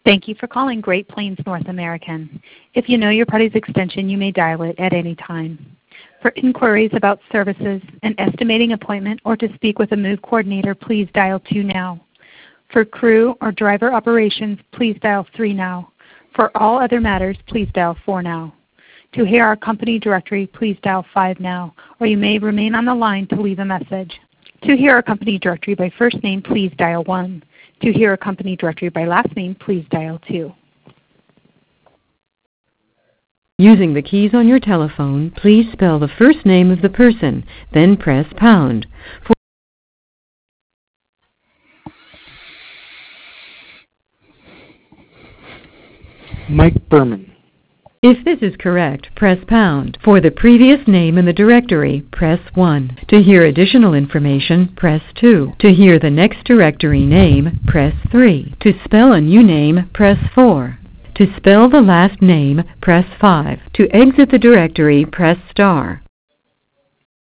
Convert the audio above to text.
Thank you for calling Great Plains North American. If you know your party's extension, you may dial it at any time. For inquiries about services, an estimating appointment, or to speak with a move coordinator, please dial 2 now. For crew or driver operations, please dial 3 now. For all other matters, please dial 4 now. To hear our company directory, please dial 5 now, or you may remain on the line to leave a message. To hear our company directory by first name, please dial 1. To hear a company directory by last name, please dial 2. Using the keys on your telephone, please spell the first name of the person, then press pound. Mike Berman. If this is correct, press pound. For the previous name in the directory, press 1. To hear additional information, press 2. To hear the next directory name, press 3. To spell a new name, press 4. To spell the last name, press 5. To exit the directory, press star.